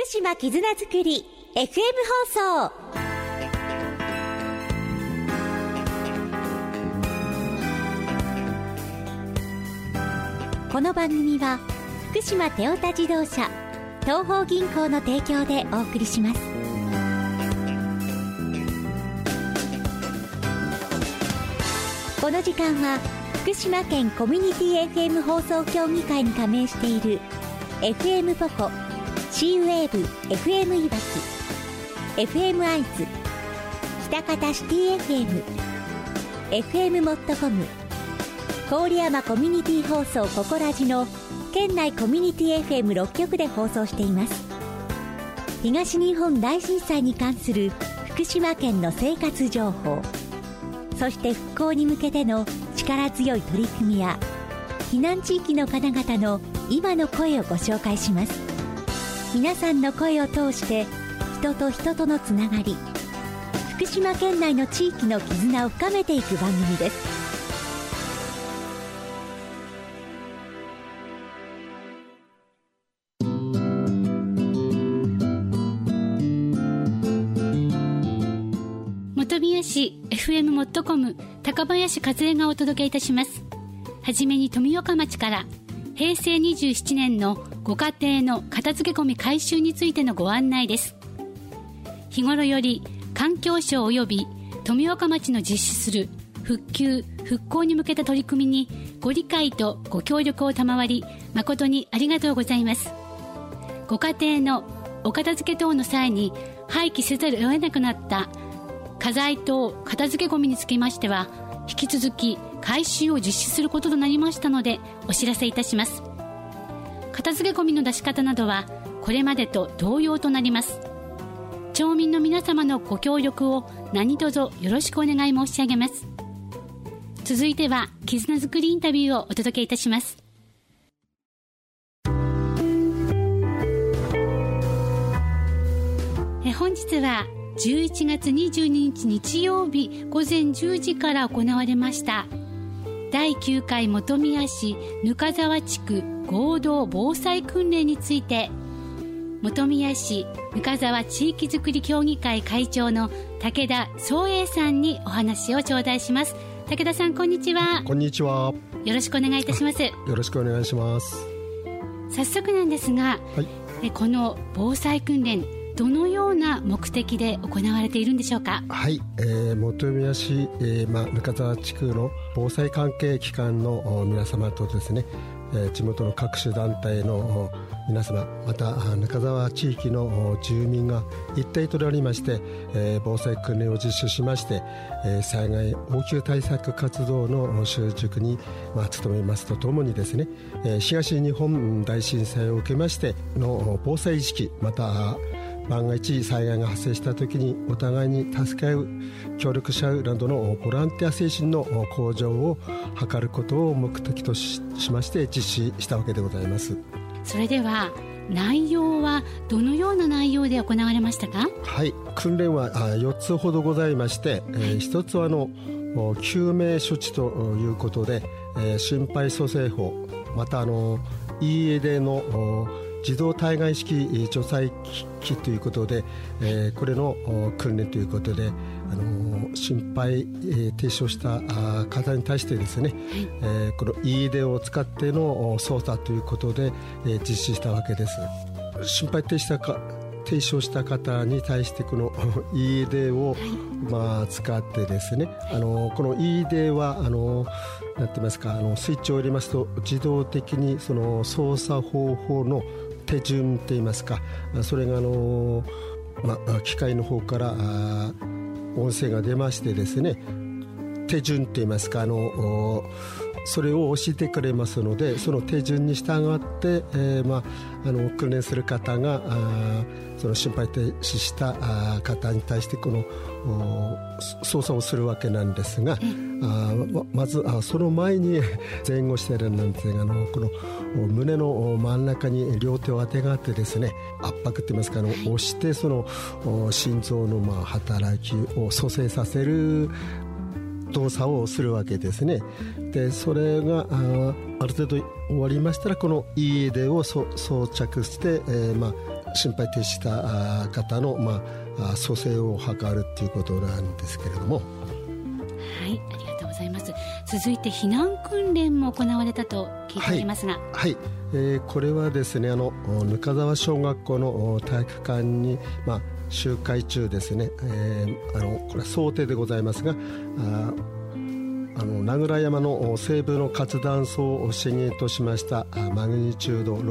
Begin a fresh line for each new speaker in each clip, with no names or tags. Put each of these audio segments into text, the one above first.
島絆づくり FM 放送。この番組は福島テオタ自動車東邦銀行の提供でお送りします。この時間は福島県コミュニティ FM 放送協議会に加盟している FM ポコ、C ウェーブ FM いわき、 FM アイズ、喜多方シティ FM、 FM モットコム、郡山コミュニティ放送ココラジの県内コミュニティ FM6 局で放送しています。東日本大震災に関する福島県の生活情報、そして復興に向けての力強い取り組みや避難地域の方々の今の声をご紹介します。皆さんの声を通して人と人とのつながり、福島県内の地域の絆を深めていく番組です。
本宮市 FM モットコム高林和恵がお届けいたします。はじめに富岡町から平成27年のご家庭の片付け込み回収についてのご案内です。日頃より環境省及び富岡町の実施する復旧・復興に向けた取り組みにご理解とご協力を賜り誠にありがとうございます。ご家庭のお片付け等の際に廃棄せざるを得なくなった家財等片付けゴミにつきましては引き続き回収を実施することとなりましたのでお知らせいたします。片付けゴミの出し方などはこれまでと同様となります。町民の皆様のご協力を何卒よろしくお願い申し上げます。続いては絆づくりインタビューをお届けいたします。本日は11月22日日曜日午前10時から行われました第9回本宮市ぬか沢地区合同防災訓練について、本宮市ぬか沢地域づくり協議会会長の武田宗栄さんにお話を頂戴します。武田さん、こんにちは。
こんにちは。
よろしくお願いいたします。
よろしくお願いします。
早速なんですが、この防災訓練どのような目的で行われているんでしょうか。
はい、本宮市、ぬか沢地区の防災関係機関の皆様とですね、地元の各種団体の皆様、またぬか沢地域の住民が一体となりまして、防災訓練を実施しまして、災害応急対策活動の習熟に、努めますとともにですね、東日本大震災を受けましての防災意識、また万が一災害が発生した時にお互いに助け合う、協力し合うなどのボランティア精神の向上を図ることを目的と しまして実施したわけでございます。
それでは内容はどのような内容で行われましたか。
はい、訓練は4つほどございまして、1つは救命処置ということで、心肺蘇生法、またEA の自動体外式除災機ということで、これの訓練ということで、心肺停止をした方に対してですね、この EA を使っての操作ということで、実施したわけです。心肺停止をした方に対してこの EA を使ってですね、この EA はなんて言いますか、スイッチを入れますと自動的にその操作方法の手順といいますか、それが機械の方から音声が出ましてですね、手順といいますか、それを教えてくれますので、その手順に従って、訓練する方がその心肺停止した方に対してこの操作をするわけなんですが、まずその前に前後しているんですが、この胸の真ん中に両手をあてがってですね、圧迫といいますか、押してその心臓の働きを蘇生させる動作をするわけですね。でそれがある程度終わりましたら、この EA を装着して、 心肺停止した方の、蘇生を図るということなんですけれども。
はい、ありがとうございます。続いて避難訓練も行われたと聞いておりますが。
はい、これはですね、ぬかざわ小学校の体育館に、集会中ですね、これは想定でございますが、名倉山の西部の活断層を震源としましたマグニチュード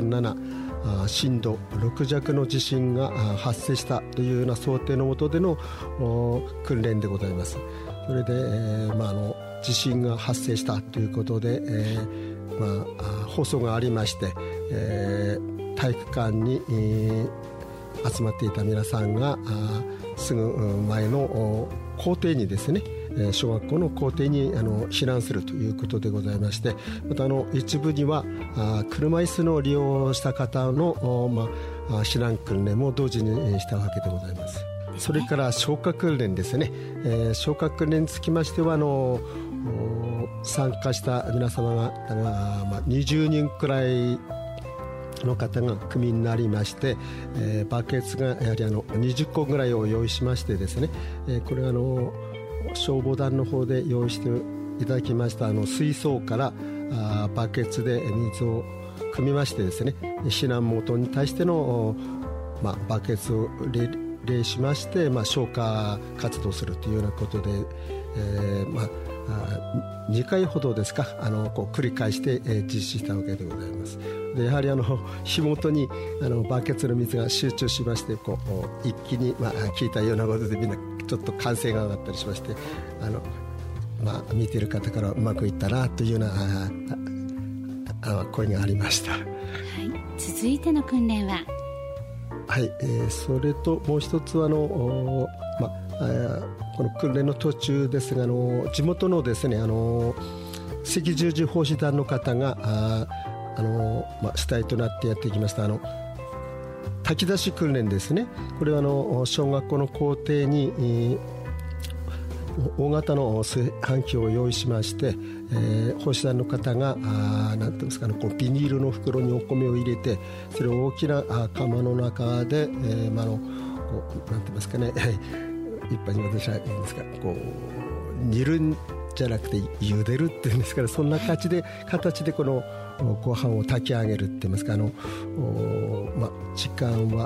6.7 震度6弱の地震が発生したというような想定の下での訓練でございます。それで、地震が発生したということで、放送がありまして、体育館に、集まっていた皆さんがすぐ前の校庭にですね、小学校の校庭に避難するということでございまして、また一部には車椅子の利用をした方の、避難訓練も同時にしたわけでございます。それから消火訓練ですね、消火訓練につきましては参加した皆様が、20人くらいの方が組になりまして、バケツがやはり20個ぐらいを用意しましてですね、これは消防団の方で用意していただきました水槽からバケツで水を汲みましてですね、避難元に対しての、バケツを礼しまして、消火活動するというようなことで、2回ほどですか、繰り返して実施したわけでございます。でやはり火元にバケツの水が集中しまして、一気に、聞いたようなことでみんなちょっと歓声が上がったりしまして、見ている方からうまくいったなというような声がありました。はい、
続いての訓練は、
はい、それともう一つはこの訓練の途中ですが、地元のですね赤十字奉仕団の方が主体となってやってきました炊き出し訓練ですね。これは小学校の校庭に、大型の炊飯器を用意しまして、奉仕団の方がなんていうんですかね、このビニールの袋にお米を入れて、それを大きな釜の中で、なんて言いますかね一般に私は言うんですか、煮るんじゃなくて茹でるっていうんですから、そんな形でこのご飯を炊き上げるって言いますか、時間は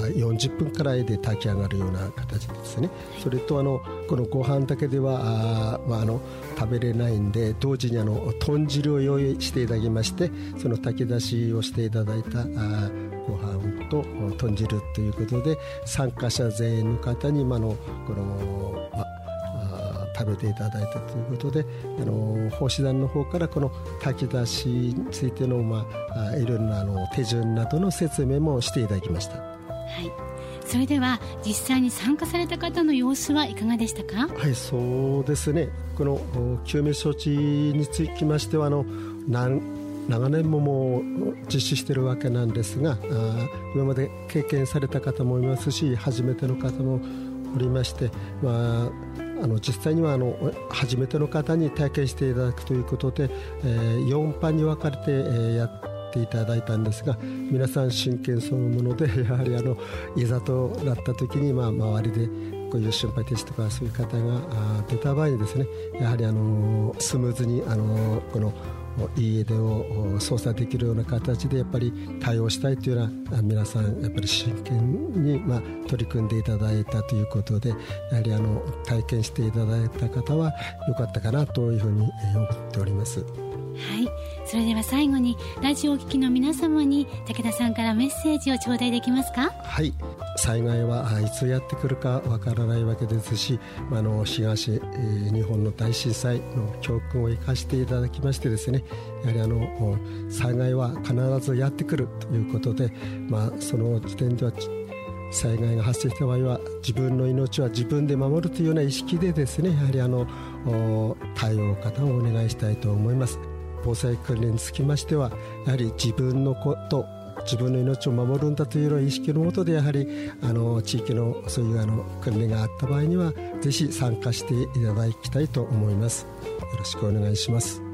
40分くらいで炊き上がるような形ですね。それとこのご飯だけでは食べれないんで、同時に豚汁を用意していただきまして、その炊き出しをしていただいたご飯と豚汁ということで、参加者全員の方に食べていただいたということで、奉仕団の方からこの炊き出しについての、いろんな手順などの説明もしていただきました。はい、
それでは実際に参加された方の様子はいかがでしたか？
はい、そうですね、この救命措置につきましては長年もう実施しているわけなんですが、今まで経験された方もいますし、初めての方もおりまして、実際には初めての方に体験していただくということで、4班に分かれてやっていただいたんですが、皆さん真剣そのもので、やはりいざとなった時に、周りでこういう心肺停止とかそういう方が出た場合にですね、やはりスムーズにこの家出を操作できるような形でやっぱり対応したいというような、皆さんやっぱり真剣に取り組んでいただいたということで、やはり体験していただいた方は良かったかなというふうに思っております。
はい、それでは最後にラジオを聴きの皆様に武田さんからメッセージを頂戴できますか？
はい、災害はいつやってくるかわからないわけですし、東日本の大震災の教訓を生かしていただきましてですね、やはり災害は必ずやってくるということで、その時点では災害が発生した場合は自分の命は自分で守るというような意識でですね、やはり対応方をお願いしたいと思います。防災訓練につきましては、やはり自分のこと自分の命を守るんだというような意識のもとで、やはり地域のそういう訓練があった場合にはぜひ参加していただきたいと思います。よろしくお願いします。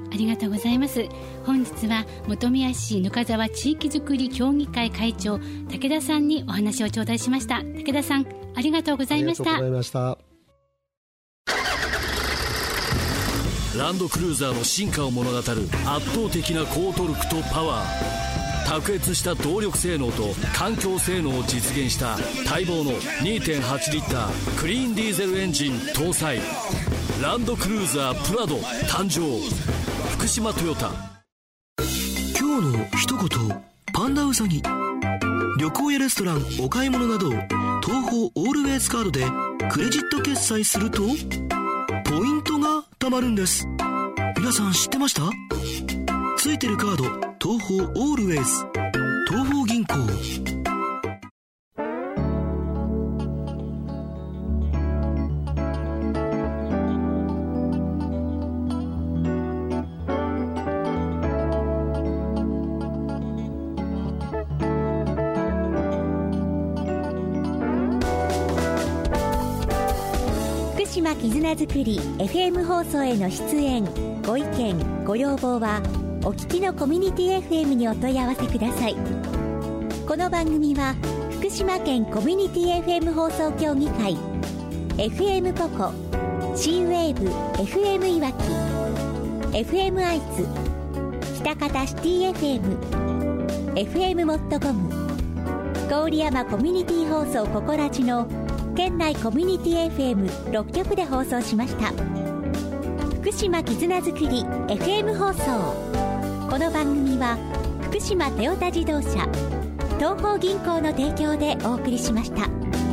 ありがとうございます。本日は本宮市ぬか沢地域づくり協議会会長武田さんにお話を頂戴しました。武田さん、ありがとうございました。
ありがとうございました。
ランドクルーザーの進化を物語る圧倒的な高トルクとパワー、卓越した動力性能と環境性能を実現した待望の 2.8 リッタークリーンディーゼルエンジン搭載ランドクルーザープラド誕生。福島トヨタ。
今日の一言、パンダウサギ。旅行やレストラン、お買い物など東宝オールウェイズカードでクレジット決済するとポイントが貯まるんです。皆さん知ってました？ついてるカード、東宝オールウェイズ、東宝銀行。
福島絆づくり FM 放送への出演、ご意見ご要望はお聞きのコミュニティ FM にお問い合わせください。この番組は福島県コミュニティ FM 放送協議会、 FM ポコ、 C-WAVE FM いわき、 FM 愛知、喜多方シティ FM、 FM モットコム、郡山コミュニティ放送ココラジの県内コミュニティ FM6 局で放送しました。福島絆づくり FM 放送。この番組は福島トヨタ自動車、東邦銀行の提供でお送りしました。